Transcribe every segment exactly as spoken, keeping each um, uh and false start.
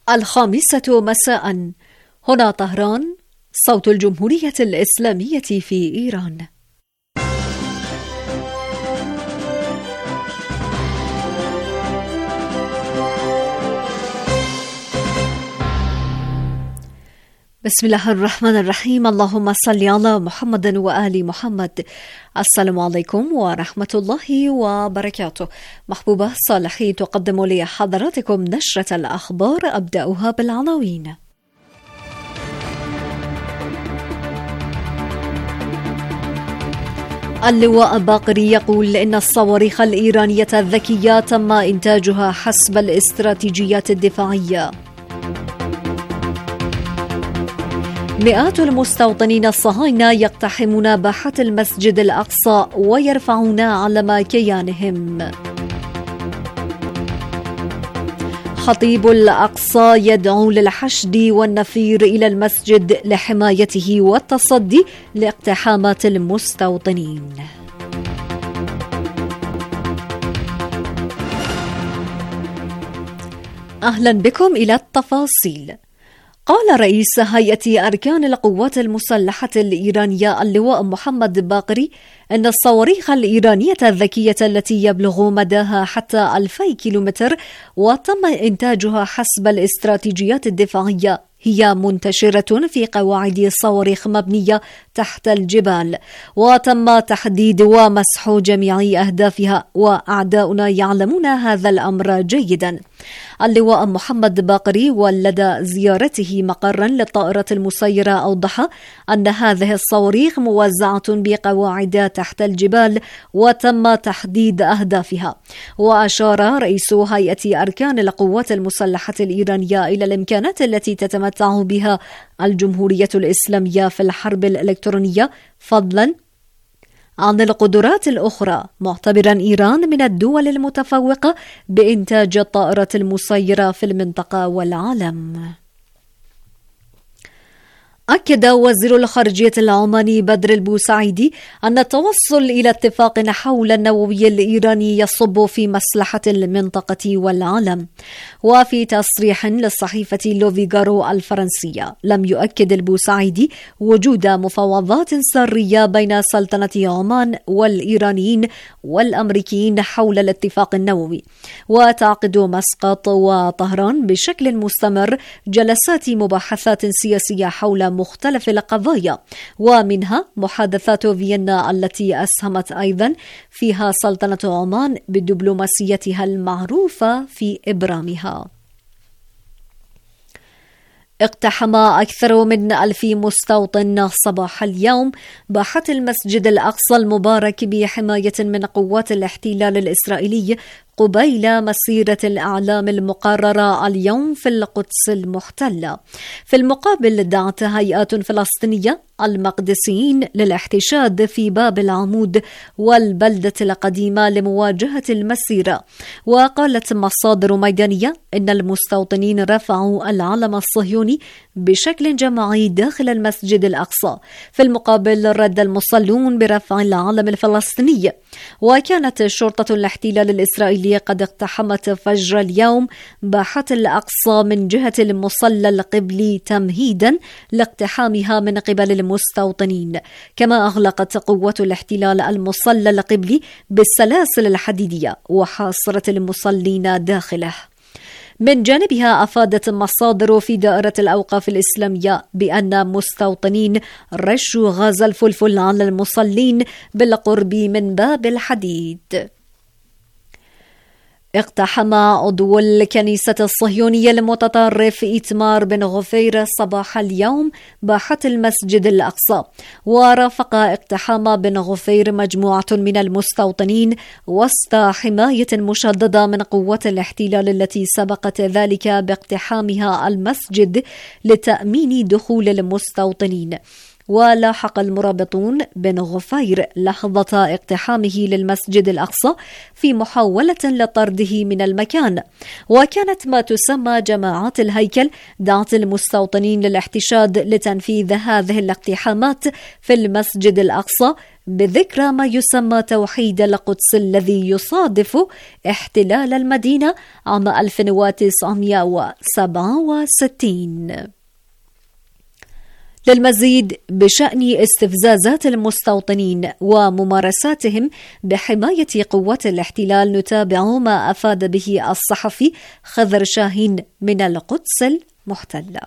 الخامسة مساء. هنا طهران، صوت الجمهورية الإسلامية في إيران. بسم الله الرحمن الرحيم. اللهم صل على محمد وآل محمد. السلام عليكم ورحمة الله وبركاته. محبوبة صالحي تقدم لي حضراتكم نشرة الأخبار، أبدأها بالعناوين. اللواء باقري يقول إن الصواريخ الإيرانية الذكية تم إنتاجها حسب الاستراتيجيات الدفاعية. مئات المستوطنين الصهاينة يقتحمون باحة المسجد الأقصى ويرفعون علم كيانهم. خطيب الأقصى يدعو للحشد والنفير إلى المسجد لحمايته والتصدي لاقتحامات المستوطنين. أهلا بكم إلى التفاصيل. قال رئيس هيئة أركان القوات المسلحة الإيرانية اللواء محمد باقري أن الصواريخ الإيرانية الذكية التي يبلغ مداها حتى ألفي كيلومتر وتم إنتاجها حسب الاستراتيجيات الدفاعية هي منتشرة في قواعد صواريخ مبنية تحت الجبال، وتم تحديد ومسح جميع أهدافها، وأعداؤنا يعلمون هذا الأمر جيدا. اللواء محمد باقري ولدى زيارته مقرا للطائرة المسيرة أوضح أن هذه الصواريخ موزعة بقواعد تحت الجبال وتم تحديد أهدافها. وأشار رئيس هيئة أركان القوات المسلحة الإيرانية إلى الإمكانات التي تتمتع بها الجمهورية الإسلامية في الحرب الإلكترونية فضلا عن القدرات الأخرى، معتبرا إيران من الدول المتفوقة بإنتاج الطائرة المسيرة في المنطقة والعالم. أكد وزير الخارجية العماني بدر البوسعيدي أن التوصل إلى اتفاق حول النووي الإيراني يصب في مصلحة المنطقة والعالم. وفي تصريح للصحيفة لوفيغارو الفرنسية، لم يؤكد البوسعيدي وجود مفاوضات سرية بين سلطنة عمان والإيرانيين والأمريكيين حول الاتفاق النووي. وتعقد مسقط وطهران بشكل مستمر جلسات مباحثات سياسية حول مختلف القضايا، ومنها محادثات فيينا التي أسهمت أيضا فيها سلطنة عمان بدبلوماسيتها المعروفة في إبرامها. اقتحم أكثر من ألف مستوطن صباح اليوم باحة المسجد الأقصى المبارك بحماية من قوات الاحتلال الإسرائيلي قبيل مسيرة الأعلام المقررة اليوم في القدس المحتلة. في المقابل دعت هيئات فلسطينية المقدسيين للاحتشاد في باب العمود والبلدة القديمة لمواجهة المسيرة. وقالت مصادر ميدانية إن المستوطنين رفعوا العلم الصهيوني بشكل جماعي داخل المسجد الأقصى. في المقابل رد المصلون برفع العلم الفلسطيني. وكانت شرطة الاحتلال الإسرائيلي قد اقتحمت فجر اليوم باحة الأقصى من جهة المصلى القبلي تمهيدا لاقتحامها من قبل المستوطنين. كما أغلقت قوات الاحتلال المصلى القبلي بالسلاسل الحديدية وحاصرت المصلين داخله. من جانبها أفادت مصادر في دائرة الأوقاف الإسلامية بأن مستوطنين رشوا غاز الفلفل على المصلين بالقرب من باب الحديد. اقتحم عضو الكنيسة الصهيونية المتطرف إيتمار بن غفير صباح اليوم باحة المسجد الأقصى. ورافق اقتحام بن غفير مجموعة من المستوطنين وسط حماية مشددة من قوات الاحتلال التي سبقت ذلك باقتحامها المسجد لتأمين دخول المستوطنين. ولاحق المرابطون بن غفير لحظة اقتحامه للمسجد الأقصى في محاولة لطرده من المكان. وكانت ما تسمى جماعات الهيكل دعت المستوطنين للاحتشاد لتنفيذ هذه الاقتحامات في المسجد الأقصى بذكرى ما يسمى توحيد القدس الذي يصادف احتلال المدينة عام ألف وتسعمائة وسبعة وستين. للمزيد بشأن استفزازات المستوطنين وممارساتهم بحماية قوات الاحتلال نتابع ما أفاد به الصحفي خضر شاهين من القدس المحتلة.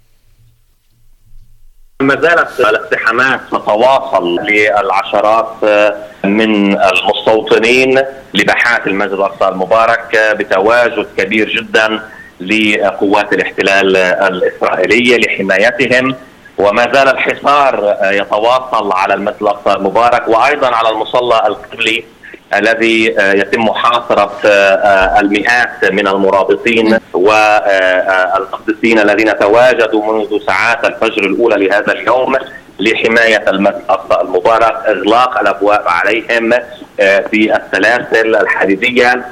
ما زالت الاقتحامات تتواصل للعشرات من المستوطنين لباحات المسجد الأقصى المبارك بتواجد كبير جدا لقوات الاحتلال الإسرائيلية لحمايتهم، وما زال الحصار يتواصل على المسجد الأقصى المبارك وأيضا على المصلى القبلي الذي يتم محاصرة المئات من المرابطين والمقدسين الذين تواجدوا منذ ساعات الفجر الأولى لهذا اليوم لحماية المسجد الأقصى المبارك، إغلاق الأبواب عليهم في السلاسل الحديدية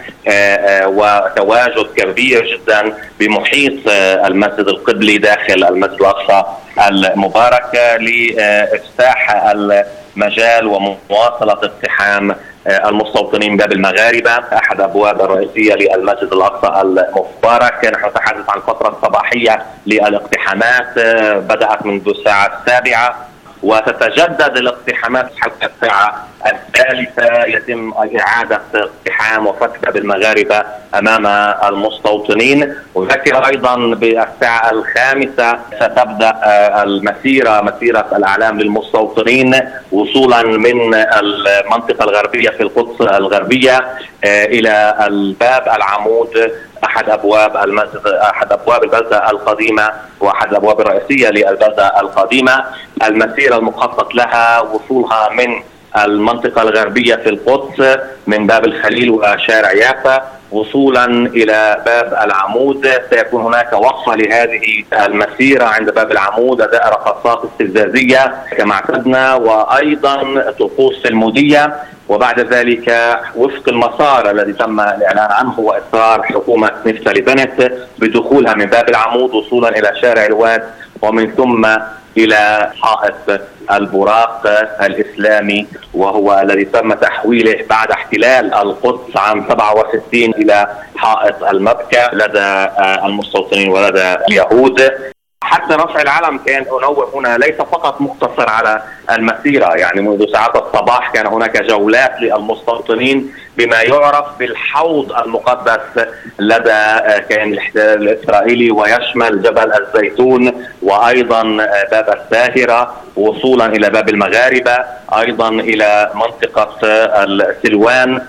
وتواجد كبير جدا بمحيط المسجد القبلي داخل المسجد الأقصى المبارك لإفتاح المجال ومواصلة اقتحام المستوطنين باب المغاربة أحد أبواب الرئيسية للمسجد الأقصى المبارك. نحن نتحدث عن فترة صباحية للاقتحامات بدأت منذ الساعة السابعة وتتجدد الاقتحامات حتى الساعة الثالثة، يتم إعادة اقتحام وفتح باب المغاربة أمام المستوطنين. وذكر أيضا بالساعة الخامسة ستبدأ المسيرة مسيرة الأعلام للمستوطنين وصولا من المنطقة الغربية في القدس الغربية إلى الباب العمود أحد أبواب المسجد أحد أبواب البلدة القديمة وأحد الأبواب الرئيسية للبلدة القديمة. المسيرة المخطط لها وصولها من المنطقة الغربية في القدس من باب الخليل وشارع يافا وصولا إلى باب العمود. سيكون هناك وقفة لهذه المسيرة عند باب العمود، أداء رقصات استفزازية كما اعتدنا وأيضا طقوس سلمودية، وبعد ذلك وفق المسار الذي تم الإعلان عنه وإصرار حكومة نفتالي بنت بدخولها من باب العمود وصولا إلى شارع الواد ومن ثم إلى حائط البراق الإسلامي وهو الذي تم تحويله بعد احتلال القدس عام سبعة وستين إلى حائط المبكى لدى المستوطنين ولدى اليهود. حتى رفع العلم كان أنوه هنا ليس فقط مقتصر على المسيرة، يعني منذ ساعات الصباح كان هناك جولات للمستوطنين بما يعرف بالحوض المقدس لدى كيان الاحتلال الإسرائيلي ويشمل جبل الزيتون وأيضا باب الساهرة وصولا إلى باب المغاربة أيضا إلى منطقة السلوان.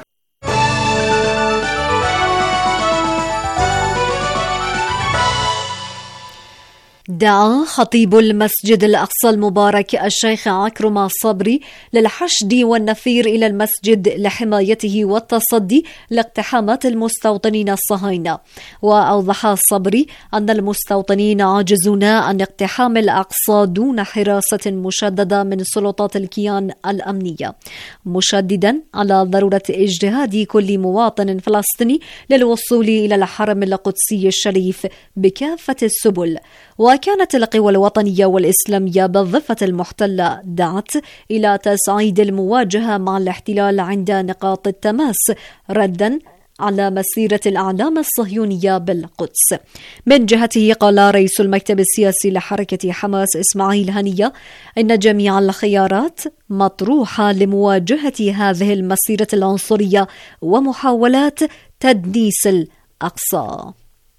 دعا خطيب المسجد الأقصى المبارك الشيخ عكرمة الصبري للحشد والنفير إلى المسجد لحمايته والتصدي لاقتحامات المستوطنين الصهاينة. وأوضح الصبري أن المستوطنين عاجزون عن اقتحام الأقصى دون حراسة مشددة من سلطات الكيان الأمنية، مشددا على ضرورة اجتهاد كل مواطن فلسطيني للوصول إلى الحرم القدسي الشريف بكافة السبل. وكانت القوى الوطنية والإسلامية بالضفة المحتلة دعت إلى تصعيد المواجهة مع الاحتلال عند نقاط التماس ردا على مسيرة الأعلام الصهيونية بالقدس. من جهته قال رئيس المكتب السياسي لحركة حماس إسماعيل هنية إن جميع الخيارات مطروحة لمواجهة هذه المسيرة العنصرية ومحاولات تدنيس الأقصى.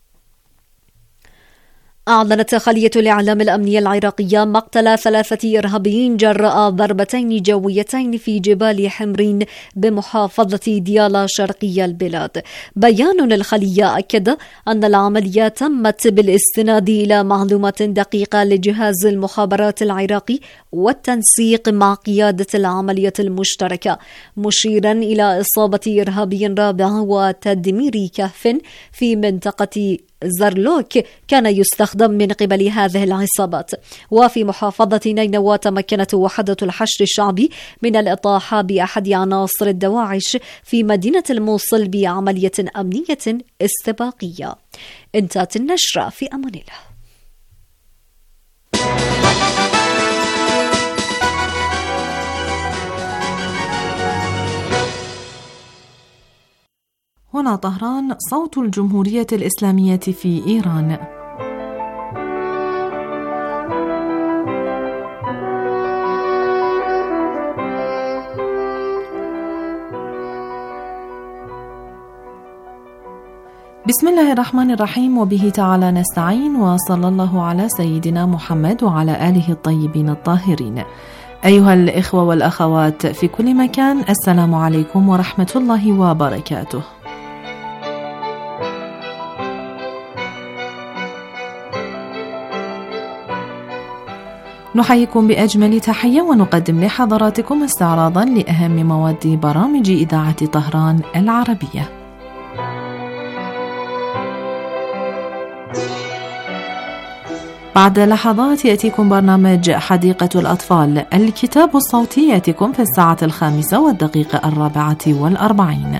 أعلنت خلية الإعلام الأمنية العراقية مقتل ثلاثة إرهابيين جراء ضربتين جويتين في جبال حمرين بمحافظة ديالا شرقي البلاد. بيان للخلية أكد أن العملية تمت بالاستناد إلى معلومات دقيقة لجهاز المخابرات العراقي والتنسيق مع قيادة العملية المشتركة، مشيرا إلى إصابة إرهابي رابع وتدمير كهف في منطقة زرلوك كان يستخدم من قبل هذه العصابات. وفي محافظة نينوى تمكنت وحدة الحشد الشعبي من الإطاحة بأحد عناصر الدواعش في مدينة الموصل بعملية أمنية استباقية. انتهت النشرة، في أمان الله. هنا طهران، صوت الجمهورية الإسلامية في إيران. بسم الله الرحمن الرحيم، وبه تعالى نستعين، وصلى الله على سيدنا محمد وعلى آله الطيبين الطاهرين. أيها الإخوة والأخوات في كل مكان، السلام عليكم ورحمة الله وبركاته. نحييكم بأجمل تحية ونقدم لحضراتكم استعراضا لأهم مواد برامج إذاعة طهران العربية. بعد لحظات يأتيكم برنامج حديقة الأطفال، الكتاب الصوتي يأتيكم في الساعة الخامسة والدقيقة الرابعة والأربعين.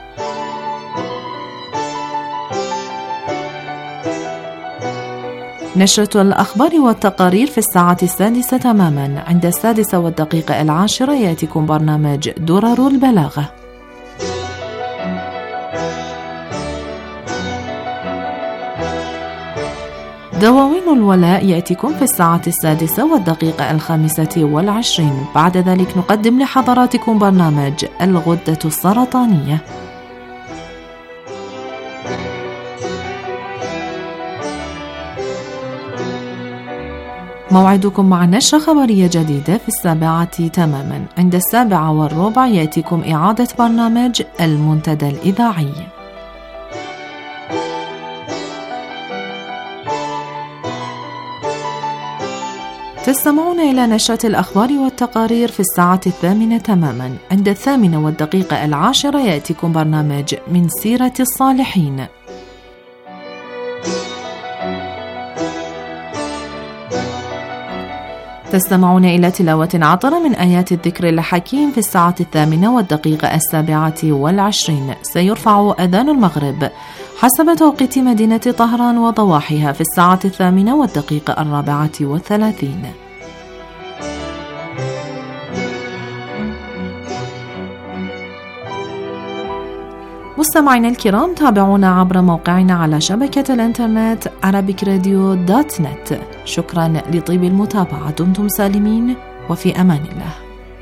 نشرة الأخبار والتقارير في الساعة السادسة تماما. عند السادسة والدقيقة العاشرة يأتيكم برنامج درر البلاغة. دواوين الولاء يأتيكم في الساعة السادسة والدقيقة الخامسة والعشرين. بعد ذلك نقدم لحضراتكم برنامج الغدة السرطانية. موعدكم مع نشرة خبرية جديدة في السابعة تماما. عند السابعة والربع يأتيكم إعادة برنامج المنتدى الإذاعي. تستمعون إلى نشرة الأخبار والتقارير في الساعة الثامنة تماما. عند الثامنة والدقيقة العاشرة يأتيكم برنامج من سيرة الصالحين. تستمعون إلى تلاوة عطرة من آيات الذكر الحكيم في الساعة الثامنة والدقيقة السابعة والعشرين. سيرفع أذان المغرب حسب توقيت مدينة طهران وضواحيها في الساعة الثامنة والدقيقة الرابعة والثلاثين. مستمعينا الكرام، تابعونا عبر موقعنا على شبكة الانترنت arabic radio دوت نت. شكرا لطيب المتابعة، دمتم سالمين وفي أمان الله.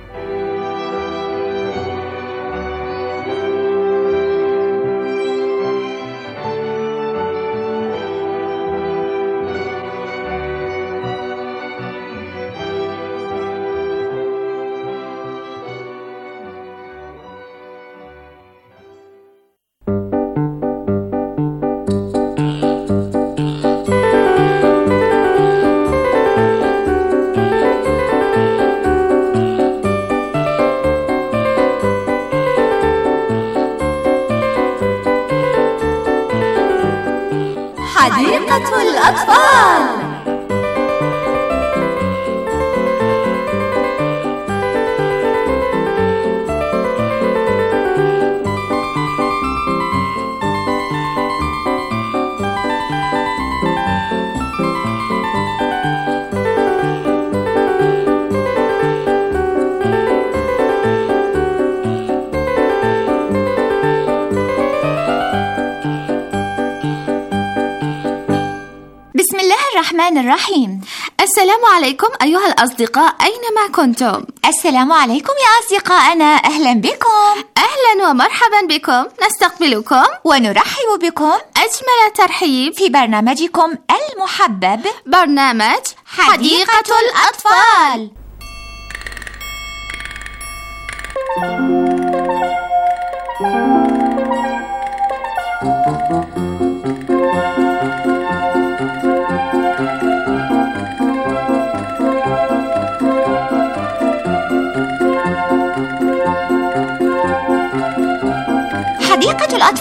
حديقة الأطفال. الرحمن الرحيم. السلام عليكم أيها الأصدقاء أينما كنتم. السلام عليكم يا أصدقائنا، أهلا بكم. أهلا ومرحبا بكم، نستقبلكم ونرحب بكم أجمل ترحيب في برنامجكم المحبب، برنامج حديقة الأطفال.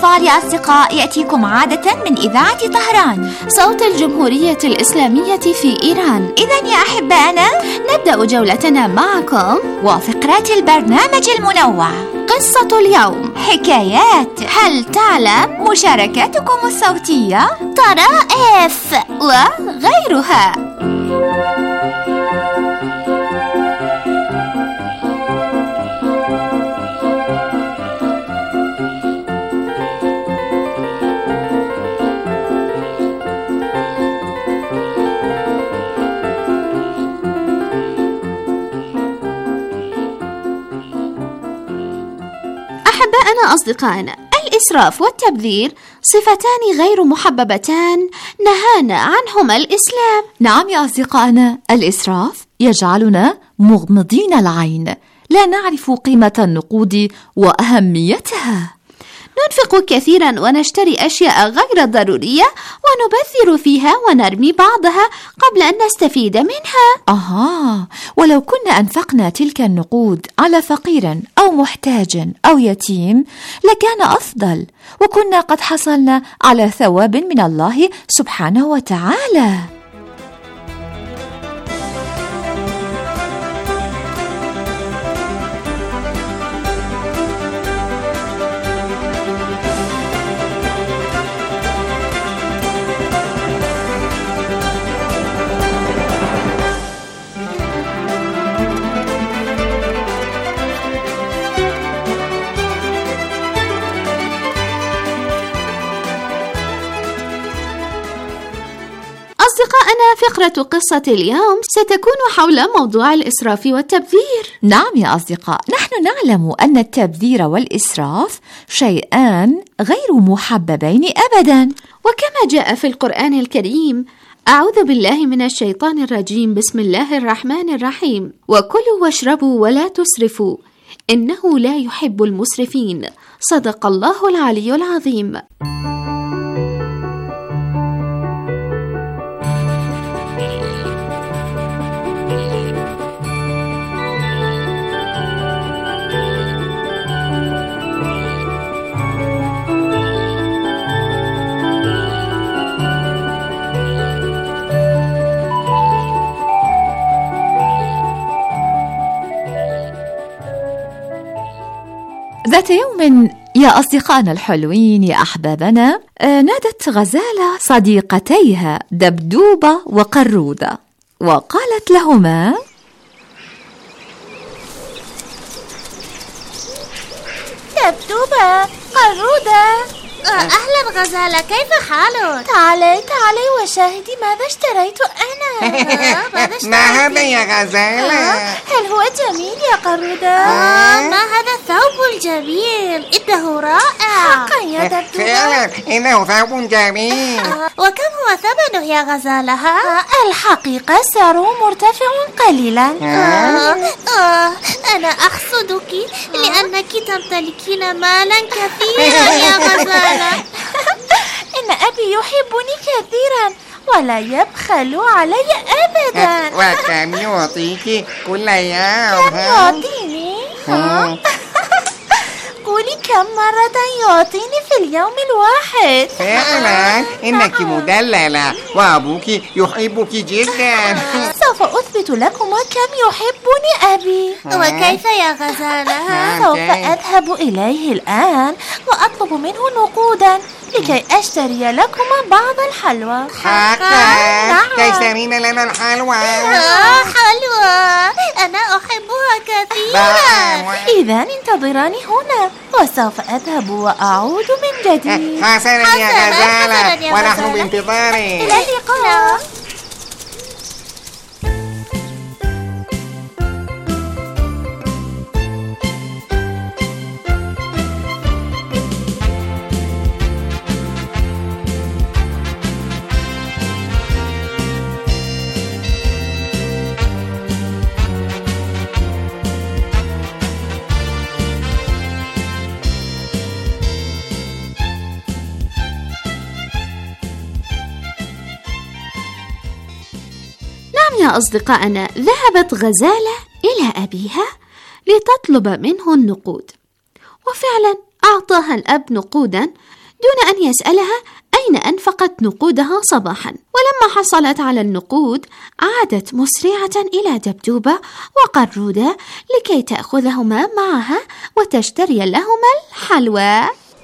الأخبار يا أصدقاء يأتيكم عادة من إذاعة طهران، صوت الجمهورية الإسلامية في إيران. إذن يا أحبائنا نبدأ جولتنا معكم وفقرات البرنامج المنوع، قصة اليوم، حكايات، هل تعلم، مشاركاتكم الصوتية، طرائف وغيرها. أحبائنا أصدقائنا، الإسراف والتبذير صفتان غير محببتان نهانا عنهما الإسلام. نعم يا أصدقائنا، الإسراف يجعلنا مغمضين العين، لا نعرف قيمة النقود وأهميتها. ننفق كثيرا ونشتري أشياء غير ضرورية ونبذر فيها ونرمي بعضها قبل أن نستفيد منها. أها، ولو كنا أنفقنا تلك النقود على فقير أو محتاج أو يتيم لكان أفضل، وكنا قد حصلنا على ثواب من الله سبحانه وتعالى. أصدقائنا، فقرة قصة اليوم ستكون حول موضوع الإسراف والتبذير. نعم يا أصدقاء، نحن نعلم أن التبذير والإسراف شيئان غير محببين أبدا، وكما جاء في القرآن الكريم: أعوذ بالله من الشيطان الرجيم، بسم الله الرحمن الرحيم، وكلوا واشربوا ولا تسرفوا إنه لا يحب المسرفين. صدق الله العلي العظيم. ذات يوم يا أصدقائنا الحلوين، يا أحبابنا، نادت غزالة صديقتيها دبدوبة وقرودة، وقالت لهما: دبدوبة، قرودة، أهلا غزالة، كيف حالك؟ تعالي تعالي وشاهدي ماذا اشتريت أنا. ماذا اشتريت؟ ما هذا يا غزالة؟ هل هو جميل يا قرودة؟ آه، ما هذا الثوب الجميل، إنه رائع. حقا يا دبدوبة، فعلا إنه ثوب جميل. وكم هو ثمنه يا غزالة؟ الحقيقة سعره مرتفع قليلا. آه. آه. أنا أحسدك لأنك تمتلكين مالا كثيرا يا غزالة. إن أبي يحبني كثيرا ولا يبخل علي أبدا. وكم يعطيك كل يوم؟ كم يعطيني؟ قولي كم مرة يعطيني في اليوم الواحد؟ فعلا إنك مدللة وأبوك يحبك جدا. سوف أثبت لكم كم يحبني أبي. وكيف يا غزالة؟ سوف أذهب إليه الآن وأطلب منه نقودا لكي أشتري لكما بعض الحلوى. حقا؟ تشترين لنا الحلوى؟ آه، حلوى، أنا أحبها كثيرا. إذا انتظراني هنا وسوف أذهب وأعود من جديد. حسنا يا غزالة، ونحن بانتظارك. إلى اللقاء. يا أصدقائنا، ذهبت غزالة إلى أبيها لتطلب منه النقود، وفعلا أعطاها الأب نقودا دون أن يسألها أين أنفقت نقودها صباحا. ولما حصلت على النقود عادت مسرعة إلى دبدوبة وقرودة لكي تأخذهما معها وتشتري لهما الحلوى.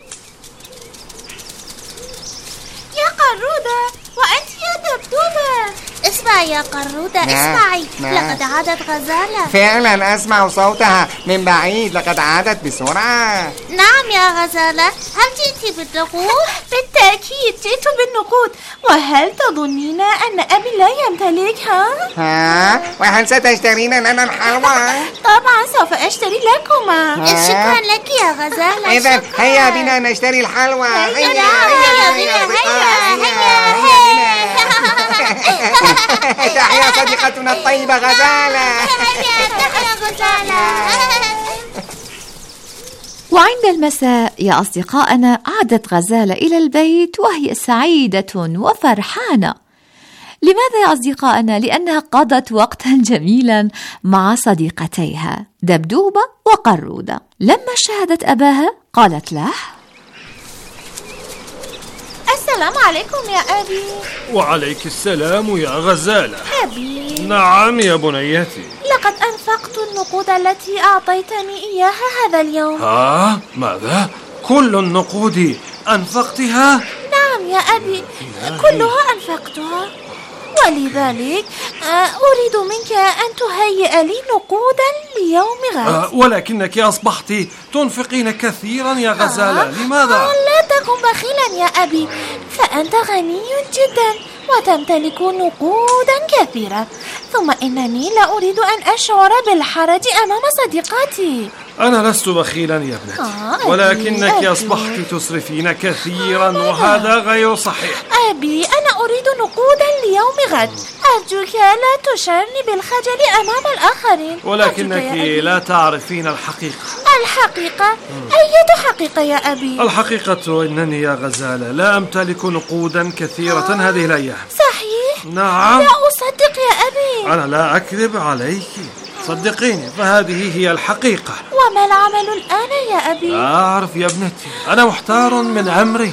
يا قرودة، وأنت يا دبدوبة. اسمعي يا قرودة، اسمعي. لقد عادت غزالة. فعلا أسمع صوتها من بعيد، لقد عادت بسرعة. نعم يا غزالة، هل جئت بالنقود؟ بالتأكيد جئت بالنقود. وهل تظنين أن أبي لا يمتلكها؟ ها؟ وهل ستشترين لنا الحلوى؟ طبعا سوف أشتري لكما. شكرا لك يا غزالة. إذن هيا بنا نشتري الحلوى. هيا هيا بنا هيا هيا. تحيا صديقتنا الطيبة غزالة. تحيا غزالة. وعند المساء يا أصدقائنا عادت غزالة إلى البيت وهي سعيدة وفرحانة. لماذا يا أصدقائنا؟ لأنها قضت وقتا جميلا مع صديقتيها دبدوبة وقرودة. لما شاهدت أباها قالت له: السلام عليكم يا أبي. وعليك السلام يا غزالة. أبي. نعم يا بنيتي. لقد أنفقت النقود التي أعطيتني إياها هذا اليوم. ها؟ ماذا؟ كل النقود أنفقتها؟ نعم يا أبي، كلها أنفقتها، ولذلك أريد منك أن تهيئ لي نقودا ليوم غد. أه ولكنك أصبحت تنفقين كثيرا يا غزالة. أه لماذا؟ أه لا تكن بخيلا يا أبي، فأنت غني جدا وتمتلك نقودا كثيرة، ثم إنني لا أريد أن أشعر بالحرج أمام صديقاتي. أنا لست بخيلا يا ابنتي. آه ولكنك أبي. أصبحت تسرفين كثيرا وهذا غير صحيح. أبي أنا أريد نقودا ليوم غد، أرجوك لا تشعرني بالخجل أمام الآخرين. ولكنك لا تعرفين الحقيقة. الحقيقة؟ أية حقيقة يا أبي؟ الحقيقة إنني يا غزالة لا أمتلك نقودا كثيرة آه. هذه الأيام. صحيح؟ نعم. لا أصدق يا أبي. أنا لا أكذب عليك، صدقيني، فهذه هي الحقيقة. وما العمل الآن يا أبي؟ لا أعرف يا ابنتي، أنا محتار من أمري،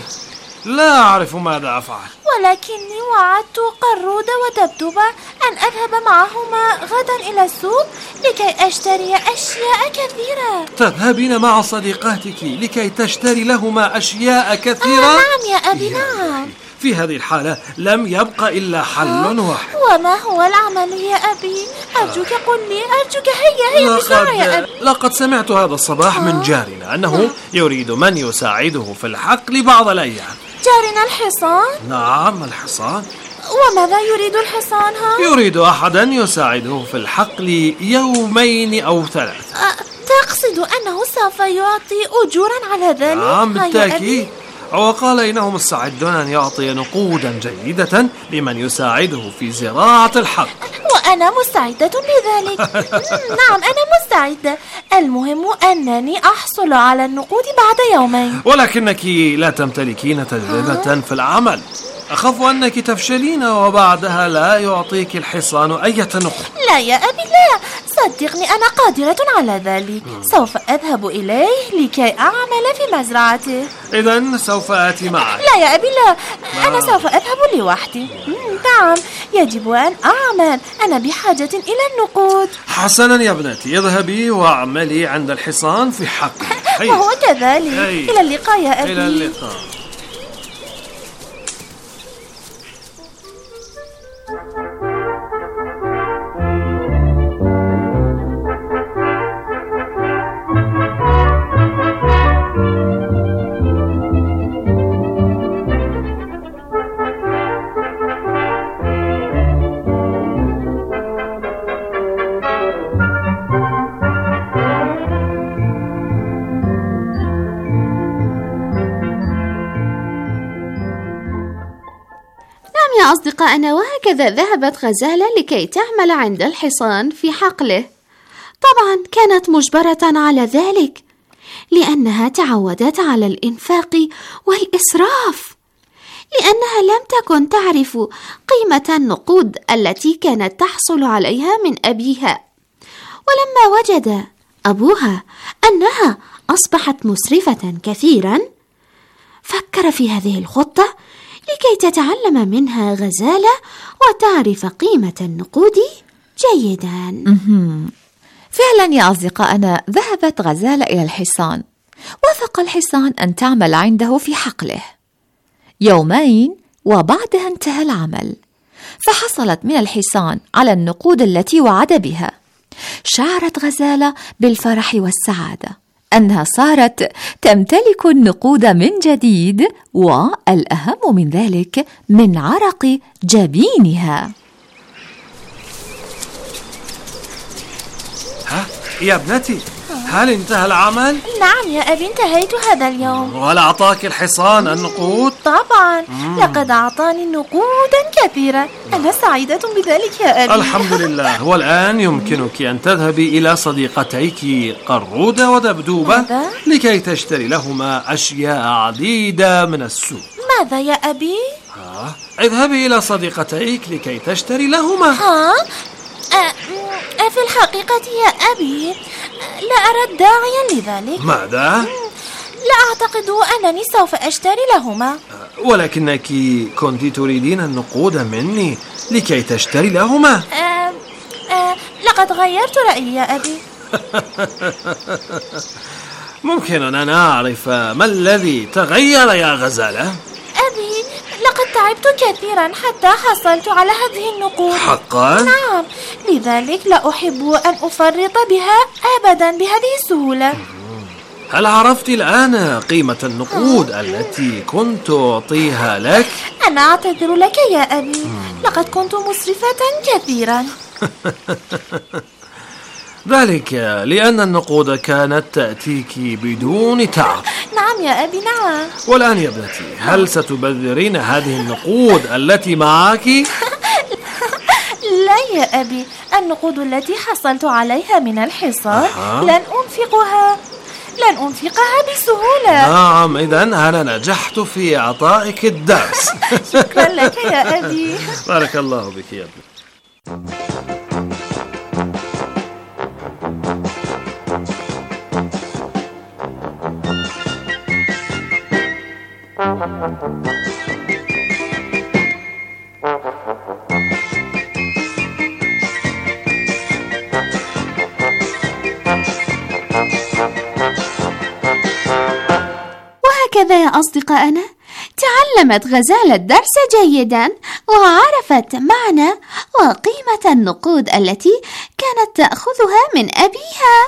لا أعرف ماذا أفعل. ولكني وعدت قرودة ودبدوبة أن أذهب معهما غدا إلى السوق لكي أشتري أشياء كثيرة. تذهبين مع صديقاتك لكي تشتري لهما أشياء كثيرة؟ آه نعم يا أبي نعم. في هذه الحالة لم يبقى إلا حل واحد. وما هو العمل يا أبي؟ أرجوك قل لي، أرجوك هيا هيا بسرعة يا أبي. لقد سمعت هذا الصباح آه. من جارنا أنه آه. يريد من يساعده في الحقل بعض الأيام. جارنا الحصان؟ نعم الحصان. وماذا يريد الحصان ها؟ يريد أحدا يساعده في الحقل يومين أو ثلاثة. أه تقصد أنه سوف يعطي أجورا على ذلك؟ نعم بالتأكيد، وقال إنه مستعدون أن يعطي نقودا جيدة لمن يساعده في زراعة الحقل. وأنا مستعدة لذلك. نعم أنا مستعدة، المهم أنني أحصل على النقود بعد يومين. ولكنك لا تمتلكين تجربة في العمل، أخاف أنك تفشلين وبعدها لا يعطيك الحصان أي نقود. لا يا أبي لا، صدقني أنا قادرة على ذلك. سوف أذهب إليه لكي أعمل في مزرعته. إذن سوف آتي معك. لا يا أبي لا، أنا سوف أذهب لوحدي. نعم يجب أن أعمل، أنا بحاجة إلى النقود. حسنا يا ابنتي، اذهبي واعملي عند الحصان في حقل. وهو كذلك. هي. إلى اللقاء يا أبي. إلى اللقاء. يا أصدقائنا، وهكذا ذهبت غزالة لكي تعمل عند الحصان في حقله. طبعا كانت مجبرة على ذلك لأنها تعودت على الإنفاق والإسراف، لأنها لم تكن تعرف قيمة النقود التي كانت تحصل عليها من أبيها. ولما وجد أبوها أنها أصبحت مسرفة كثيرا، فكر في هذه الخطة لكي تتعلم منها غزالة وتعرف قيمة النقود جيدا. فعلا يا أصدقائنا، ذهبت غزالة إلى الحصان، وافق الحصان أن تعمل عنده في حقله. يومين وبعدها انتهى العمل، فحصلت من الحصان على النقود التي وعد بها. شعرت غزالة بالفرح والسعادة أنها صارت تمتلك النقود من جديد، والأهم من ذلك من عرق جبينها. ها يا ابنتي، هل انتهى العمل؟ نعم يا أبي، انتهيت هذا اليوم. وهل أعطاك الحصان النقود؟ طبعا، مم. لقد أعطاني نقودا كثيرة. أنا سعيدة بذلك يا أبي. الحمد لله. والآن يمكنك أن تذهبي إلى صديقتيك قرودة ودبدوبة ماذا؟ لكي تشتري لهما أشياء عديدة من السوق. ماذا يا أبي؟ ها؟ اذهبي إلى صديقتيك لكي تشتري لهما. ها؟ أه في الحقيقة يا أبي لا أرى داعيا لذلك. ماذا؟ لا أعتقد أنني سوف أشتري لهما. ولكنك كنت تريدين النقود مني لكي تشتري لهما. أه أه لقد غيرت رأيي يا أبي. ممكن أن أعرف ما الذي تغير يا غزالة؟ أبي، لقد تعبت كثيرا حتى حصلت على هذه النقود. حقا؟ نعم، لذلك لا أحب أن أفرط بها أبدا بهذه السهولة. هل عرفت الآن قيمة النقود التي كنت أعطيها لك؟ أنا أعتذر لك يا أبي، لقد كنت مسرفة كثيرا. ذلك لأن النقود كانت تأتيك بدون تعب. نعم يا أبي، نعم. والآن يا ابنتي، هل ستبذرين هذه النقود التي معك؟ لا يا أبي، النقود التي حصلت عليها من الحصان أه. لن أنفقها لن أنفقها بسهولة. نعم، إذن أنا نجحت في إعطائك الدرس. شكرا لك يا أبي. بارك الله بك يا ابني. وهكذا يا أصدقائنا، تعلمت غزالة الدرس جيدا وعرفت معنى وقيمة النقود التي كانت تأخذها من أبيها.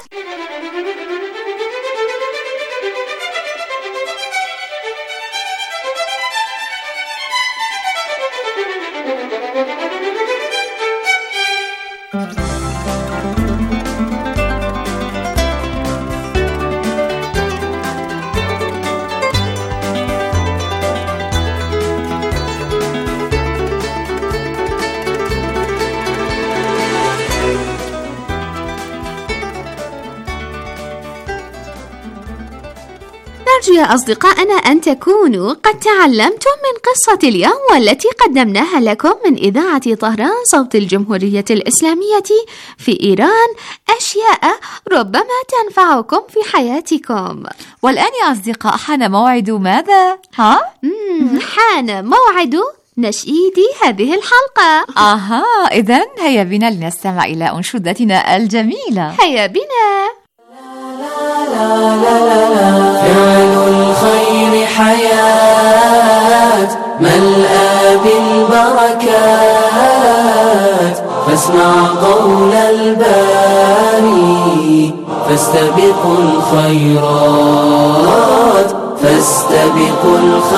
نرجو يا أصدقائنا أن تكونوا قد تعلمتم من قصة اليوم والتي قدمناها لكم من إذاعة طهران صوت الجمهورية الإسلامية في إيران أشياء ربما تنفعكم في حياتكم. والآن يا أصدقاء، حان موعد ماذا؟ ها؟ حان موعد نشيد هذه الحلقة. آها، إذن هيا بنا لنستمع إلى أنشودتنا الجميلة. هيا بنا. فعل الخير حياة ملأى بالبركات، فاسمع قول الباري فاستبقوا الخيرات، فاستبقوا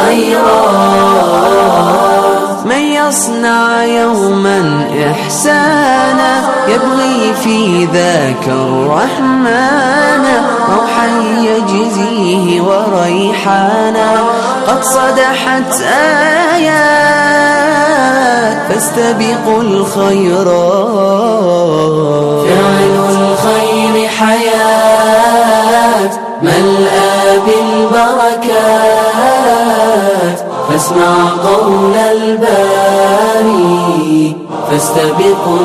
الخيرات. من يصنع يوما إحسانا يبغي في ذاك الرحمن، روحا يجزيه وريحانا قد صدحت آيات، فاستبقوا الخيرات. فعل الخير حياة ملأى بالبركات، فاسمع قول الباري فاستبقوا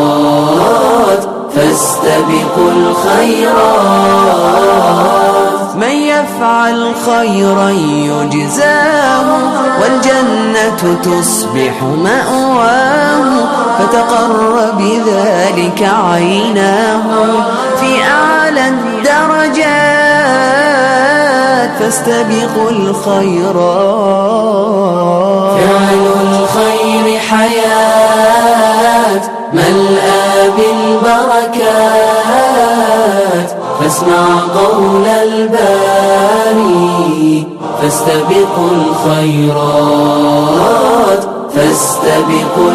الخيرات، فاستبقوا الخيرات. من يفعل خيرا يجزاه والجنة تصبح مأواه فتقر بذلك عيناه في أعلى الدرجات فاستبقوا الخيرات. فعل الخير حياة ملأى بالبركات فاسمع قول الباري فاستبقوا الخيرات فاستبقوا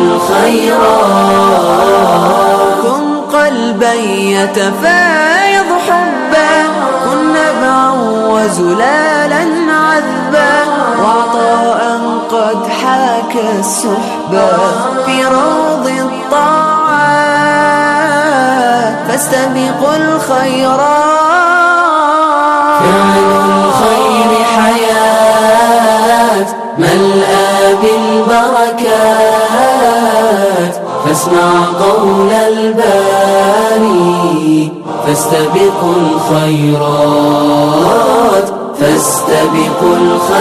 الخيرات. كن قلبا يتفايض حبا كن نبعا وزلالا عذبا وعطاء قد حاك السحبا في روض الطاعات فاستبقوا الخيرات. فعل الخير حياة ملأى بالبركات فاسمع قول الباري فاستبقوا الخيرات فاستبقوا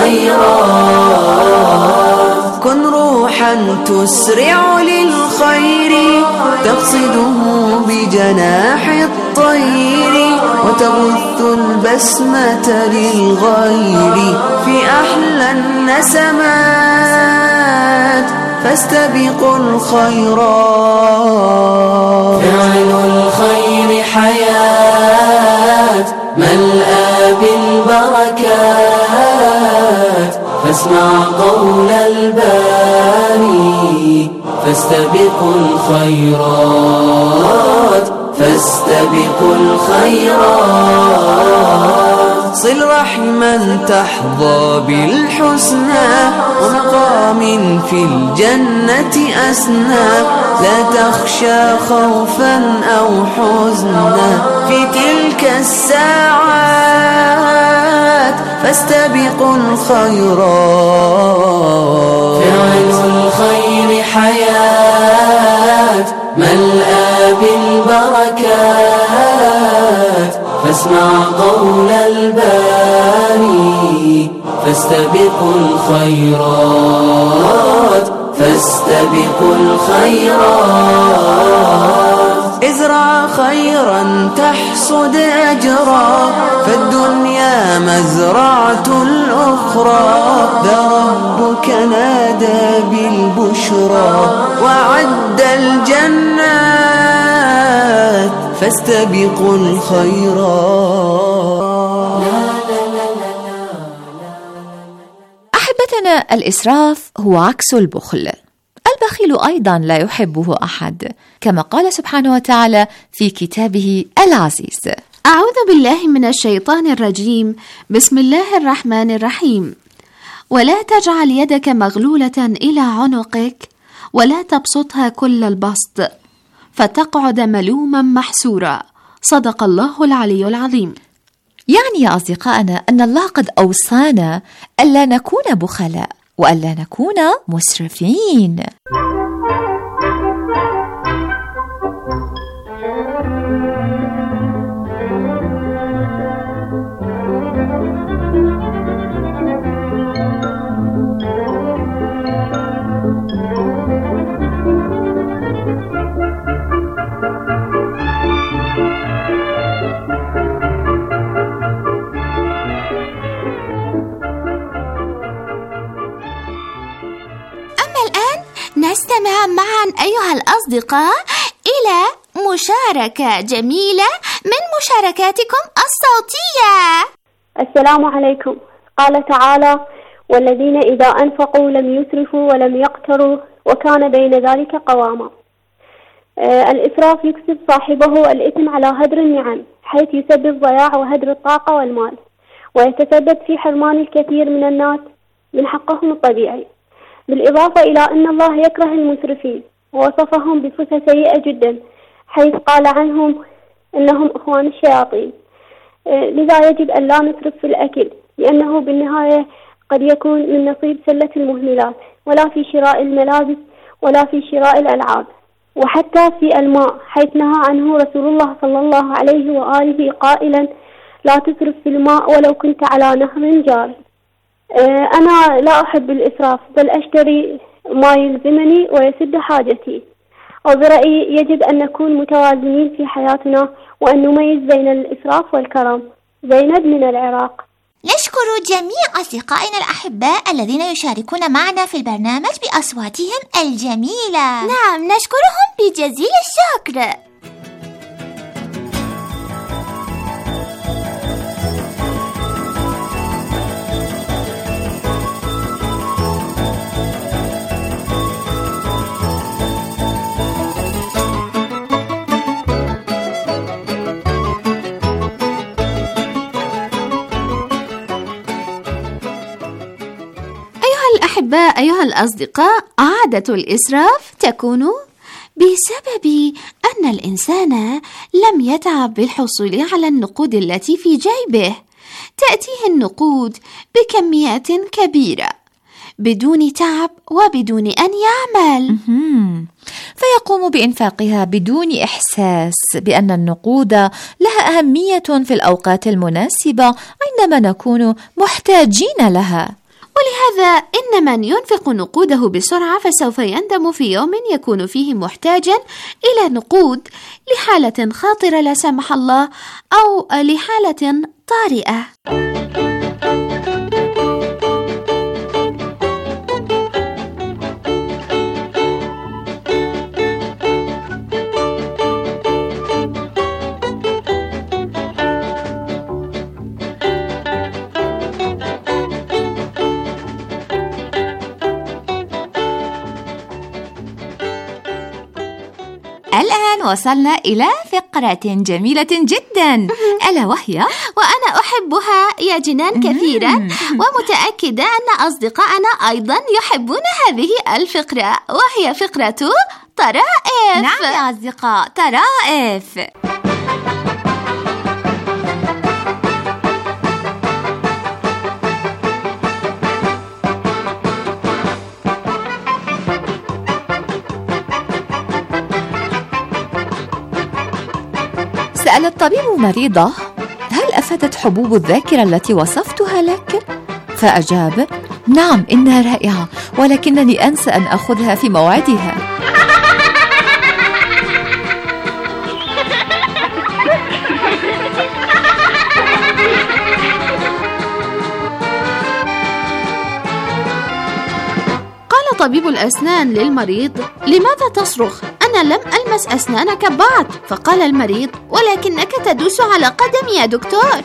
الخيرات. كن روحا تسرع للخير تقصده بجناح الطير وتبث البسمة للغير في أحلى النسمات فاستبقوا الخيرات. فعل الخير حياة ملأى بالبركات فاسمع قول الباري فاستبقوا الخيرات فاستبقوا الخيرات. صل رحما تحظى بالحسنى ومقام في الجنة أسنى لا تخشى خوفا أو حزنا في تلك الساعات فاستبقوا الخيرات. فعل الخير حياة ملأى بالبركات فاسمع قول الباري فاستبقوا الخيرات فاستبقوا الخيرات. ازرع خيرا تحصد أجرا فالدنيا مزرعة الأخرى ذا ربك نادى بالبشرى وعد الجنات فاستبقوا الخيرات. أحبتنا، الإسراف هو عكس البخل. البخيل أيضا لا يحبه أحد، كما قال سبحانه وتعالى في كتابه العزيز: أعوذ بالله من الشيطان الرجيم، بسم الله الرحمن الرحيم. ولا تجعل يدك مغلولة إلى عنقك ولا تبسطها كل البسط فتقعد ملوما محسورا. صدق الله العلي العظيم. يعني يا أصدقائنا أن الله قد أوصانا ألا نكون بخلاء وألا نكون مسرفين. نستمع معا أيها الأصدقاء إلى مشاركة جميلة من مشاركاتكم الصوتية. السلام عليكم. قال تعالى: والذين إذا أنفقوا لم يسرفوا ولم يقتروا وكان بين ذلك قواما. آه الإسراف يكسب صاحبه الإثم على هدر النعم، حيث يسبب ضياع وهدر الطاقة والمال، ويتسبب في حرمان الكثير من الناس من حقهم الطبيعي، بالإضافة إلى أن الله يكره المسرفين ووصفهم بصفة سيئة جدا، حيث قال عنهم أنهم إخوان الشياطين. لذا يجب أن لا نسرف في الأكل، لأنه بالنهاية قد يكون من نصيب سلة المهملات، ولا في شراء الملابس ولا في شراء الألعاب، وحتى في الماء، حيث نهى عنه رسول الله صلى الله عليه وآله قائلا: لا تسرف في الماء ولو كنت على نهر جار. أنا لا أحب الإسراف، بل أشتري ما يلزمني ويسد حاجتي. وبرأيي يجب أن نكون متوازنين في حياتنا وأن نميز بين الإسراف والكرم. زينب من العراق. نشكر جميع أصدقائنا الأحباء الذين يشاركون معنا في البرنامج بأصواتهم الجميلة. نعم، نشكرهم بجزيل الشكر. الأحباء، أيها الأصدقاء، عادة الإسراف تكون بسبب أن الإنسان لم يتعب بالحصول على النقود التي في جيبه. تأتيه النقود بكميات كبيرة بدون تعب وبدون أن يعمل، فيقوم بإنفاقها بدون إحساس بأن النقود لها أهمية في الأوقات المناسبة عندما نكون محتاجين لها. ولهذا إن من ينفق نقوده بسرعة فسوف يندم في يوم يكون فيه محتاجا إلى نقود لحالة خاطرة لا سمح الله، أو لحالة طارئة. الآن وصلنا إلى فقرة جميلة جدا، ألا وهي وأنا أحبها يا جنان كثيرا، ومتأكدة أن أصدقائنا أيضا يحبون هذه الفقرة، وهي فقرة طرائف. نعم يا أصدقاء، طرائف. سأل الطبيب مريضة: هل أفادت حبوب الذاكرة التي وصفتها لك؟ فأجاب: نعم، إنها رائعة، ولكنني أنسى أن أخذها في موعدها. قال طبيب الأسنان للمريض: لماذا تصرخ؟ أنا لم ألمس أسنانك بعد. فقال المريض: ولكنك تدوس على قدمي يا دكتور.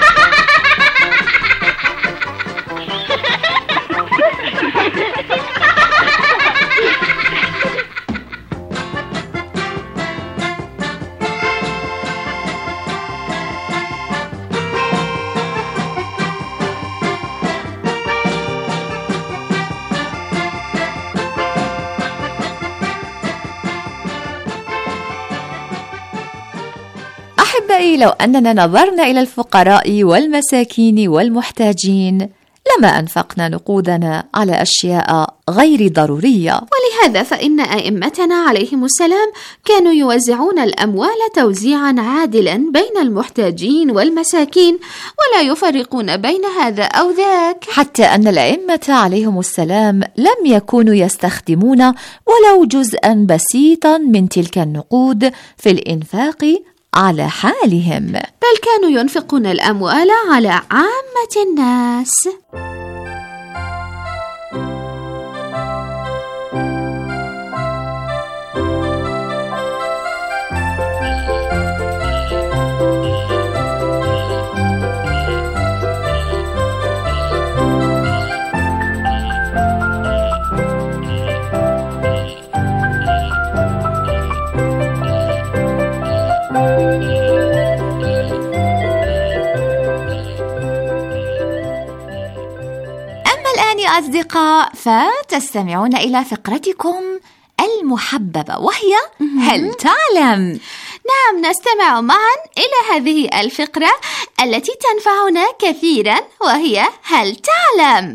أحبائي، لو أننا نظرنا إلى الفقراء والمساكين والمحتاجين لما أنفقنا نقودنا على أشياء غير ضرورية. ولهذا فإن أئمتنا عليهم السلام كانوا يوزعون الأموال توزيعا عادلا بين المحتاجين والمساكين، ولا يفرقون بين هذا أو ذاك، حتى أن الأئمة عليهم السلام لم يكونوا يستخدمون ولو جزءا بسيطا من تلك النقود في الإنفاق على حالهم، بل كانوا ينفقون الأموال على عامة الناس. أصدقاء، فتستمعون إلى فقرتكم المحببة، وهي هل تعلم؟ نعم، نستمع معا إلى هذه الفقرة التي تنفعنا كثيرا، وهي هل تعلم؟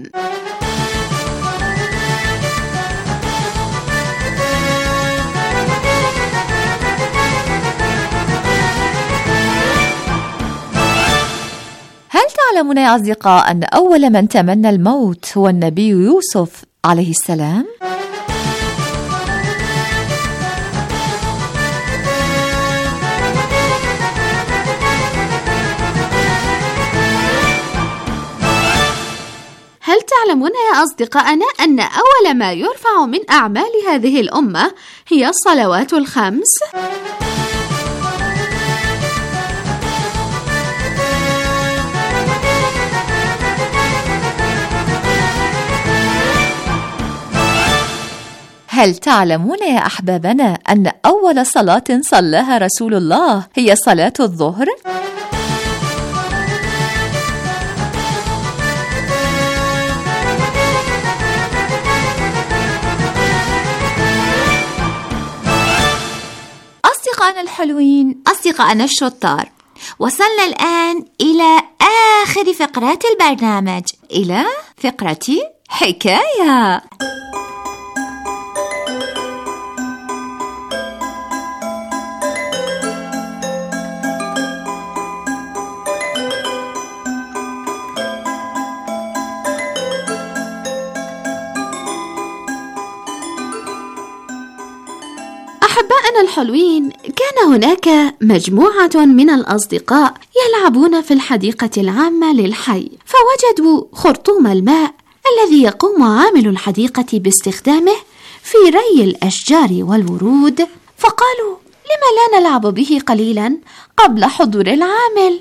تعلمون يا أصدقاء أن أول من تمنى الموت هو النبي يوسف عليه السلام؟ هل تعلمون يا أصدقائنا أن أول ما يرفع من أعمال هذه الأمة هي الصلوات الخمس؟ هل تعلمون يا أحبابنا أن أول صلاة صلاها رسول الله هي صلاة الظهر؟ أصدقائنا الحلوين، أصدقائنا الشطار، وصلنا الآن إلى آخر فقرات البرنامج، إلى فقرة حكاية. أحبائنا الحلوين، كان هناك مجموعة من الأصدقاء يلعبون في الحديقة العامة للحي، فوجدوا خرطوم الماء الذي يقوم عامل الحديقة باستخدامه في ري الأشجار والورود، فقالوا: لم لا نلعب به قليلا قبل حضور العامل؟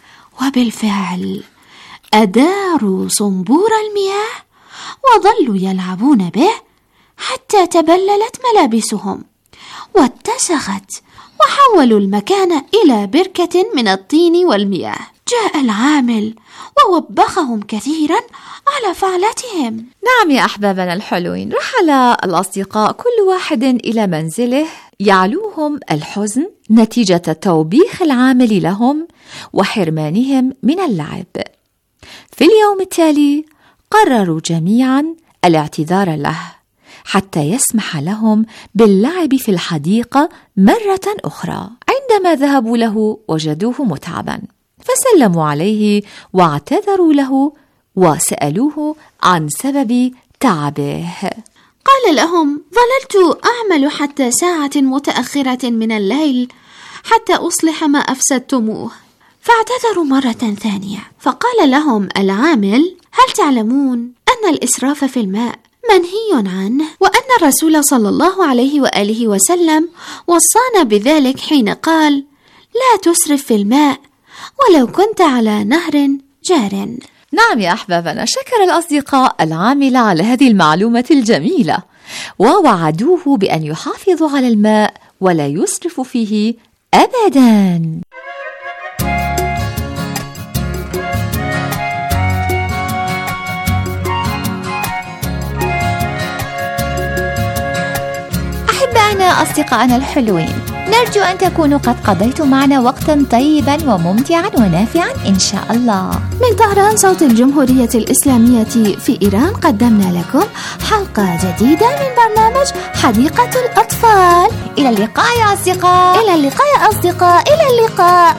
وبالفعل أداروا صنبور المياه وظلوا يلعبون به حتى تبللت ملابسهم واتسخت، وحولوا المكان إلى بركة من الطين والمياه. جاء العامل ووبخهم كثيرا على فعلتهم. نعم يا أحبابنا الحلوين، رحل الأصدقاء كل واحد إلى منزله، يعلوهم الحزن نتيجة توبيخ العامل لهم وحرمانهم من اللعب. في اليوم التالي قرروا جميعا الاعتذار له حتى يسمح لهم باللعب في الحديقة مرة أخرى. عندما ذهبوا له وجدوه متعبا، فسلموا عليه واعتذروا له وسألوه عن سبب تعبه. قال لهم: ظللت أعمل حتى ساعة متأخرة من الليل حتى أصلح ما أفسدتموه. فاعتذروا مرة ثانية، فقال لهم العامل: هل تعلمون أن الإسراف في الماء منهي عنه، وأن الرسول صلى الله عليه وآله وسلم وصانا بذلك حين قال: لا تسرف في الماء ولو كنت على نهر جار. نعم يا أحبابنا، شكر الأصدقاء العامل على هذه المعلومة الجميلة، ووعدوه بأن يحافظوا على الماء ولا يسرف فيه أبداً. أحبائنا أصدقائنا الحلوين، نرجو أن تكونوا قد قضيتم معنا وقتا طيبا وممتعا ونافعا إن شاء الله. من طهران صوت الجمهورية الإسلامية في إيران قدمنا لكم حلقة جديدة من برنامج حديقة الأطفال. إلى اللقاء يا أصدقاء. إلى اللقاء يا أصدقاء. إلى اللقاء.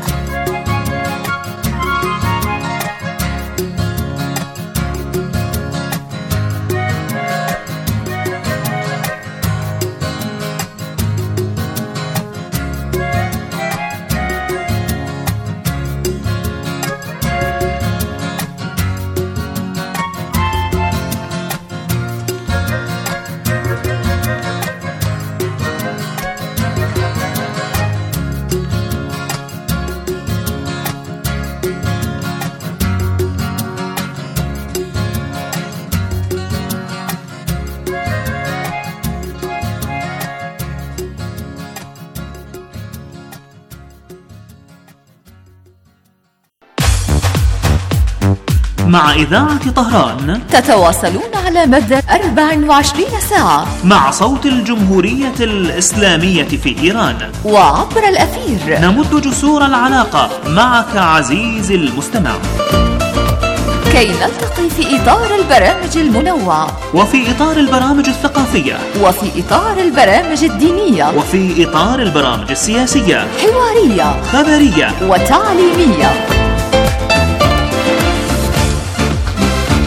مع إذاعة طهران تتواصلون على مدى أربع وعشرين ساعة مع صوت الجمهورية الإسلامية في إيران وعبر الأثير. نمد جسور العلاقة معك عزيزي المستمع كي نلتقي في إطار البرامج المنوعة، وفي إطار البرامج الثقافية، وفي إطار البرامج الدينية، وفي إطار البرامج السياسية، حوارية، خبرية وتعليمية.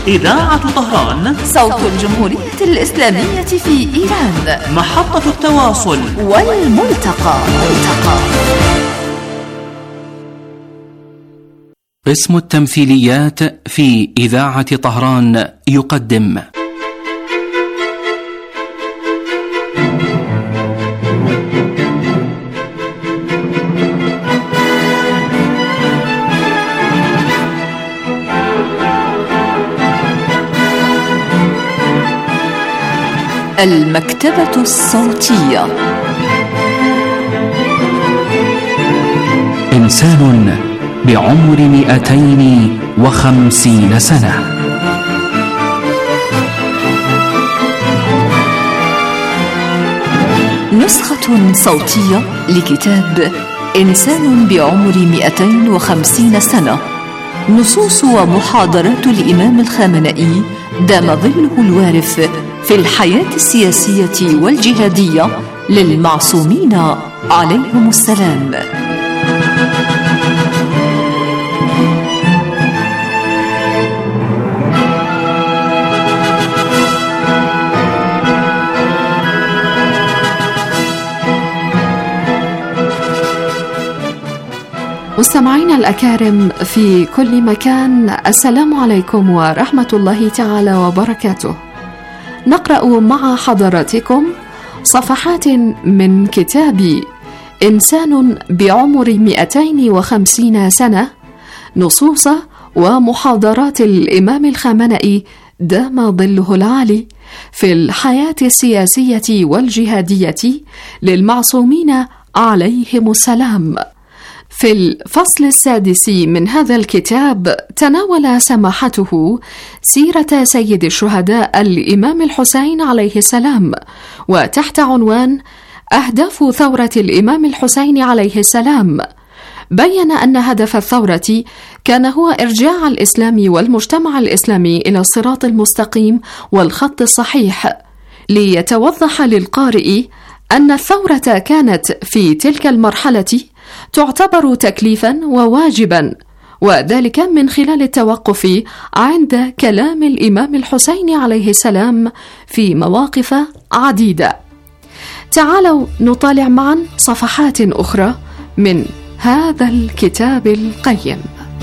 إذاعة طهران، صوت الجمهورية الإسلامية في إيران، محطة التواصل والملتقى. ملتقى. قسم التمثيليات في إذاعة طهران يقدم المكتبة الصوتية. إنسان بعمر مئتين وخمسين سنة. نسخة صوتية لكتاب إنسان بعمر مئتين وخمسين سنة، نصوص ومحاضرات الإمام الخامنئي دام ظله الوارف في الحياة السياسية والجهادية للمعصومين عليهم السلام. مستمعينا الأكارم في كل مكان، السلام عليكم ورحمة الله تعالى وبركاته. نقرأ مع حضراتكم صفحات من كتاب إنسان بعمر مئتين وخمسين سنة، نصوص ومحاضرات الإمام الخامنئي دام ظله العالي في الحياة السياسية والجهادية للمعصومين عليهم السلام. في الفصل السادس من هذا الكتاب تناول سماحته سيرة سيد الشهداء الإمام الحسين عليه السلام، وتحت عنوان أهداف ثورة الإمام الحسين عليه السلام بين أن هدف الثورة كان هو إرجاع الإسلام والمجتمع الإسلامي إلى الصراط المستقيم والخط الصحيح، ليتوضح للقارئ أن الثورة كانت في تلك المرحلة تعتبر تكليفا وواجبا، وذلك من خلال التوقف عند كلام الإمام الحسين عليه السلام في مواقف عديدة. تعالوا نطالع معا صفحات أخرى من هذا الكتاب القيم.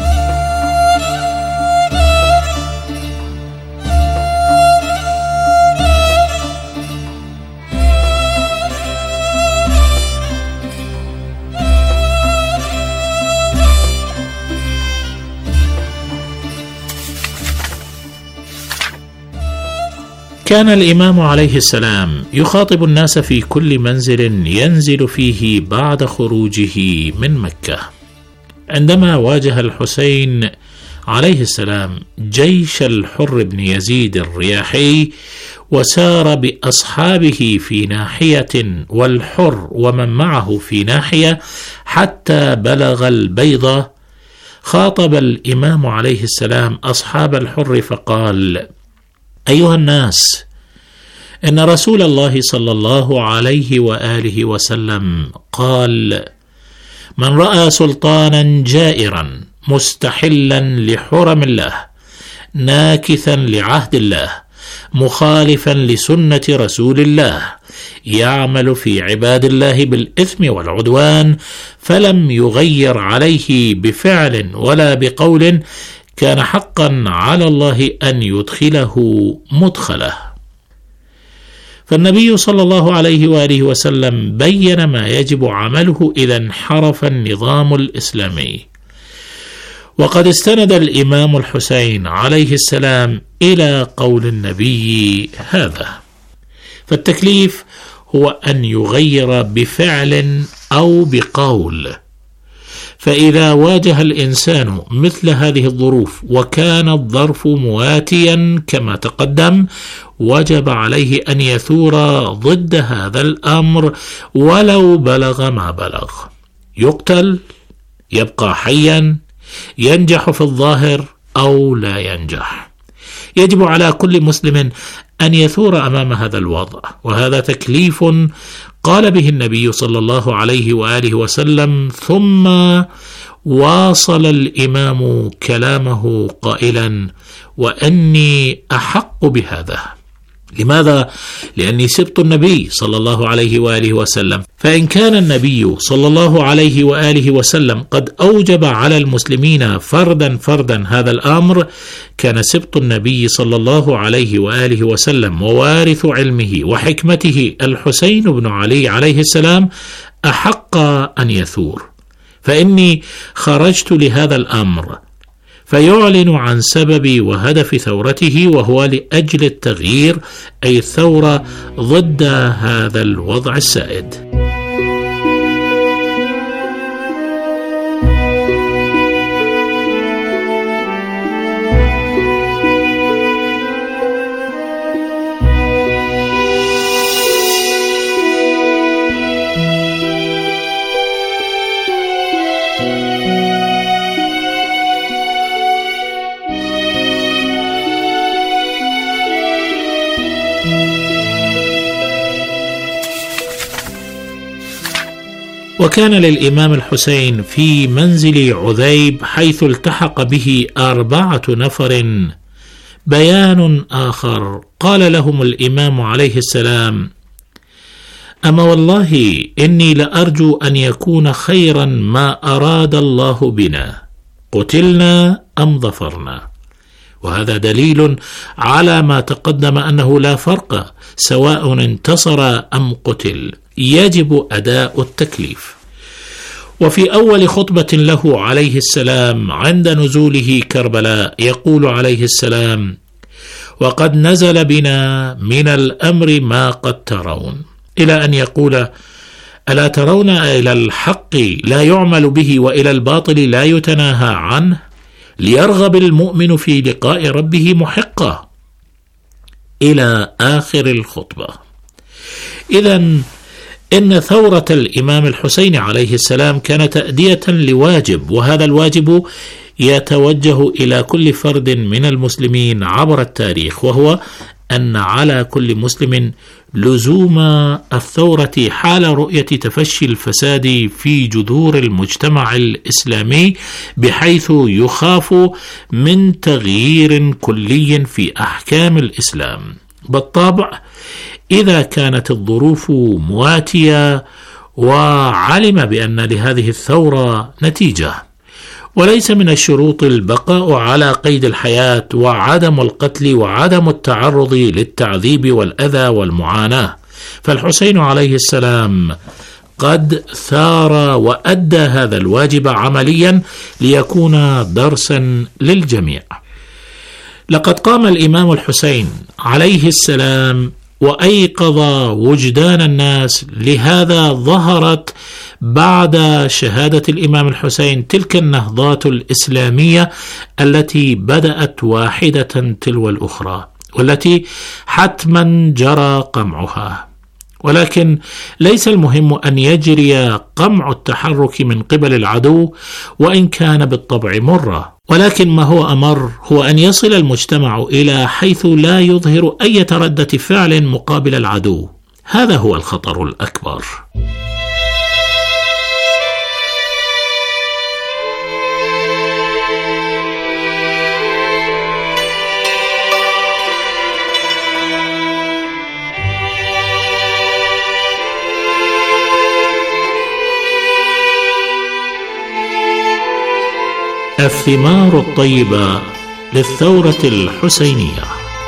كان الإمام عليه السلام يخاطب الناس في كل منزل ينزل فيه بعد خروجه من مكة. عندما واجه الحسين عليه السلام جيش الحر بن يزيد الرياحي وسار بأصحابه في ناحية والحر ومن معه في ناحية حتى بلغ البيضة، خاطب الإمام عليه السلام أصحاب الحر فقال: أيها الناس، إن رسول الله صلى الله عليه وآله وسلم قال: من رأى سلطانا جائرا مستحلا لحرم الله ناكثا لعهد الله مخالفا لسنة رسول الله يعمل في عباد الله بالإثم والعدوان فلم يغير عليه بفعل ولا بقول، كان حقا على الله أن يدخله مدخله. فالنبي صلى الله عليه وآله وسلم بين ما يجب عمله إذا انحرف النظام الإسلامي. وقد استند الإمام الحسين عليه السلام إلى قول النبي هذا. فالتكليف هو أن يغير بفعل أو بقول. فإذا واجه الإنسان مثل هذه الظروف وكان الظرف مواتيا كما تقدم، وجب عليه أن يثور ضد هذا الأمر ولو بلغ ما بلغ، يقتل، يبقى حيا، ينجح في الظاهر أو لا ينجح. يجب على كل مسلم أن يثور أمام هذا الوضع، وهذا تكليف قال به النبي صلى الله عليه وآله وسلم. ثم واصل الإمام كلامه قائلا: وأني أحق بهذا. لماذا؟ لأني سبط النبي صلى الله عليه وآله وسلم، فإن كان النبي صلى الله عليه وآله وسلم قد أوجب على المسلمين فردا فردا هذا الأمر، كان سبط النبي صلى الله عليه وآله وسلم ووارث علمه وحكمته الحسين بن علي عليه السلام أحق أن يثور، فإني خرجت لهذا الأمر، فيعلن عن سبب وهدف ثورته، وهو لأجل التغيير، أي الثورة ضد هذا الوضع السائد. وكان للإمام الحسين في منزل عذيب حيث التحق به أربعة نفر بيان آخر، قال لهم الإمام عليه السلام: أما والله إني لأرجو أن يكون خيرا ما أراد الله بنا، قتلنا أم ظفرنا. وهذا دليل على ما تقدم أنه لا فرق سواء انتصر أم قتل، يجب أداء التكليف. وفي أول خطبة له عليه السلام عند نزوله كربلاء يقول عليه السلام: وقد نزل بنا من الأمر ما قد ترون، إلى أن يقول: ألا ترون إلى الحق لا يعمل به وإلى الباطل لا يتناهى عنه، ليرغب المؤمن في لقاء ربه محقا، إلى آخر الخطبة. إذن إن ثورة الإمام الحسين عليه السلام كانت تأدية لواجب، وهذا الواجب يتوجه إلى كل فرد من المسلمين عبر التاريخ، وهو أن على كل مسلم لزوم الثورة حال رؤية تفشي الفساد في جذور المجتمع الإسلامي، بحيث يخاف من تغيير كلي في أحكام الإسلام. بالطبع إذا كانت الظروف مواتية وعلم بأن لهذه الثورة نتيجة، وليس من الشروط البقاء على قيد الحياة وعدم القتل وعدم التعرض للتعذيب والأذى والمعاناة، فالحسين عليه السلام قد ثار وأدى هذا الواجب عمليا ليكون درسا للجميع. لقد قام الإمام الحسين عليه السلام وأيقظ وجدان الناس، لهذا ظهرت بعد شهادة الإمام الحسين تلك النهضات الإسلامية التي بدأت واحدة تلو الأخرى، والتي حتما جرى قمعها. ولكن ليس المهم أن يجري قمع التحرك من قبل العدو، وإن كان بالطبع مرة، ولكن ما هو أمر هو أن يصل المجتمع إلى حيث لا يظهر أي ردة فعل مقابل العدو. هذا هو الخطر الأكبر. الثمار الطيبة للثورة الحسينية.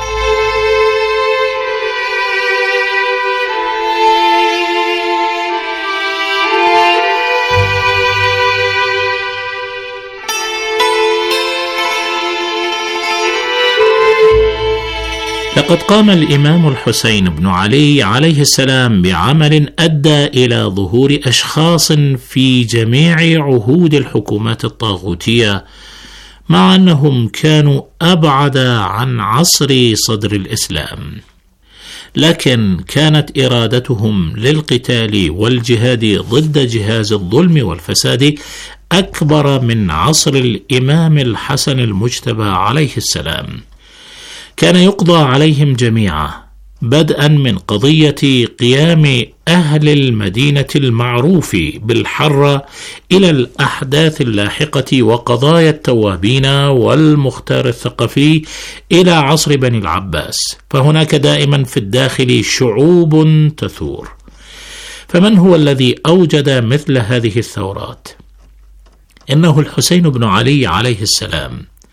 لقد قام الإمام الحسين بن علي عليه السلام بعمل أدى إلى ظهور أشخاص في جميع عهود الحكومات الطاغوتية، مع أنهم كانوا أبعد عن عصر صدر الإسلام، لكن كانت إرادتهم للقتال والجهاد ضد جهاز الظلم والفساد أكبر من عصر الإمام الحسن المجتبى عليه السلام. كان يقضى عليهم جميعا بدءا من قضية قيام أهل المدينة المعروف بالحرة إلى الأحداث اللاحقة وقضايا التوابين والمختار الثقفي إلى عصر بني العباس، فهناك دائما في الداخل شعوب تثور. فمن هو الذي أوجد مثل هذه الثورات؟ إنه الحسين بن علي عليه السلام.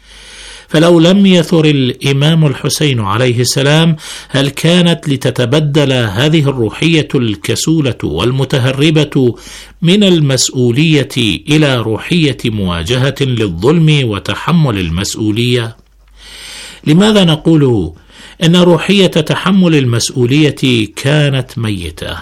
فلو لم يثر الإمام الحسين عليه السلام، هل كانت لتتبدل هذه الروحية الكسولة والمتهربة من المسؤولية إلى روحية مواجهة للظلم وتحمل المسؤولية؟ لماذا نقول إن روحية تحمل المسؤولية كانت ميتة؟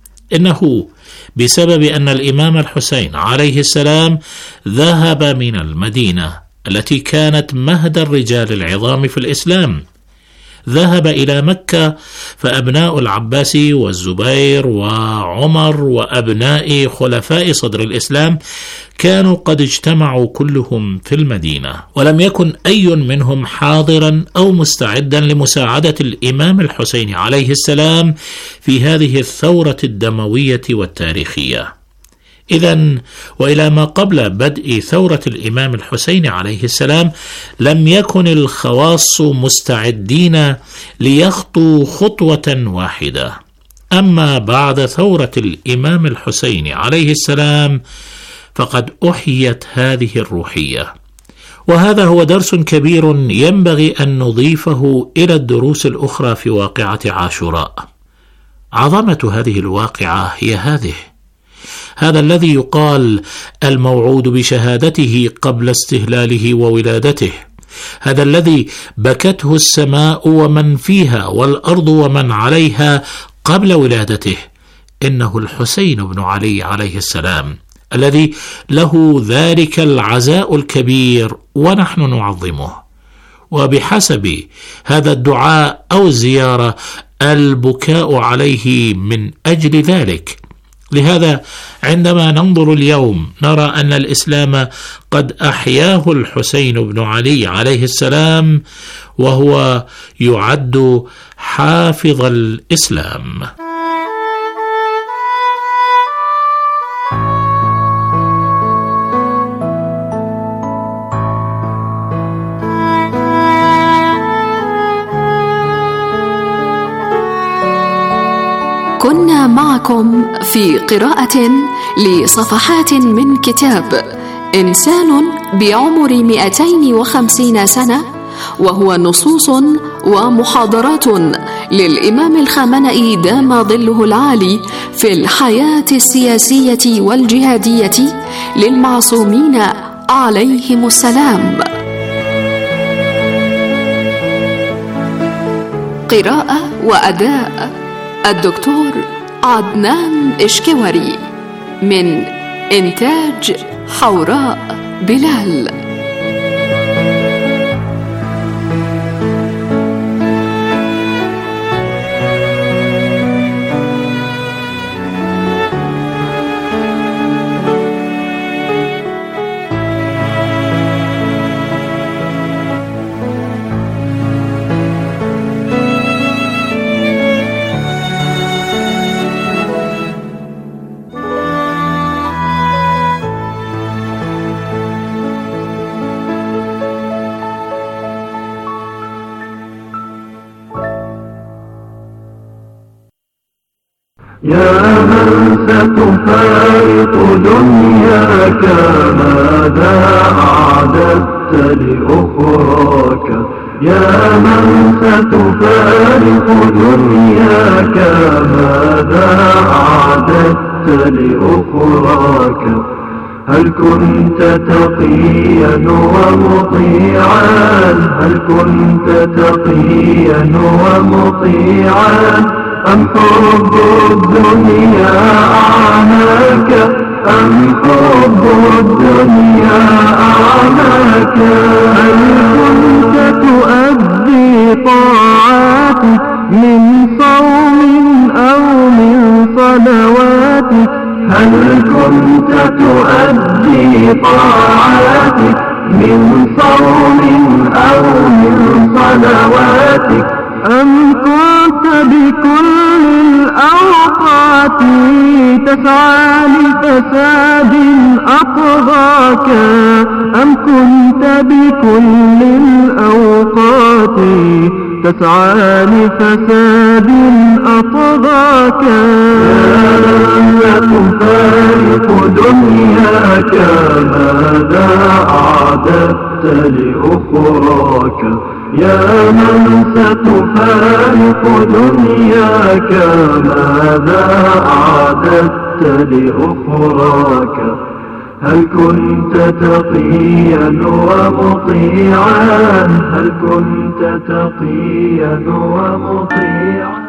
إنه بسبب أن الإمام الحسين عليه السلام ذهب من المدينة التي كانت مهد الرجال العظام في الإسلام، ذهب إلى مكة، فأبناء العباس والزبير وعمر وأبناء خلفاء صدر الإسلام كانوا قد اجتمعوا كلهم في المدينة، ولم يكن أي منهم حاضرا أو مستعدا لمساعدة الإمام الحسين عليه السلام في هذه الثورة الدموية والتاريخية. إذن وإلى ما قبل بدء ثورة الإمام الحسين عليه السلام لم يكن الخواص مستعدين ليخطوا خطوة واحدة. أما بعد ثورة الإمام الحسين عليه السلام فقد أحيت هذه الروحية، وهذا هو درس كبير ينبغي أن نضيفه إلى الدروس الأخرى في واقعة عاشوراء. عظمة هذه الواقعة هي هذه: هذا الذي يقال الموعود بشهادته قبل استهلاله وولادته، هذا الذي بكته السماء ومن فيها والأرض ومن عليها قبل ولادته، إنه الحسين بن علي عليه السلام الذي له ذلك العزاء الكبير ونحن نعظمه. وبحسب هذا الدعاء أو الزيارة البكاء عليه من أجل ذلك. لهذا عندما ننظر اليوم نرى أن الإسلام قد أحياه الحسين بن علي عليه السلام، وهو يعد حافظ الإسلام. كنا معكم في قراءة لصفحات من كتاب إنسان بعمر مئتين وخمسين سنة، وهو نصوص ومحاضرات للإمام الخامنئي دام ظله العالي في الحياة السياسية والجهادية للمعصومين عليهم السلام. قراءة وأداء الدكتور عدنان إشكوري، من إنتاج حوراء بلال. يا من ستفارق دنياك ماذا أعددت لأخراك؟ يا من ستفارق دنياك ماذا أعددت لأخراك؟ هل كنت تقيا ومطيعا؟ هل كنت تقيا ومطيعا؟ أم حب الدنيا أعماك؟ أم حب الدنيا أعماك؟ هل كنت تؤدي طاعاتك من صوم أو من صلواتك؟ هل كنت تؤدي طاعاتك من صوم أو من صلواتك؟ أم كنت تسعى لفساد أطغاك أم كنت بكل الأوقات تسعى لفساد أطغاك؟ يا من تفارق دنياك ماذا أعددت لأخراك؟ يا من ستفارق دنياك ماذا أعددت لأخراك؟ هل كنت تقيا ومطيعا؟ هل كنت تقيا ومطيعا؟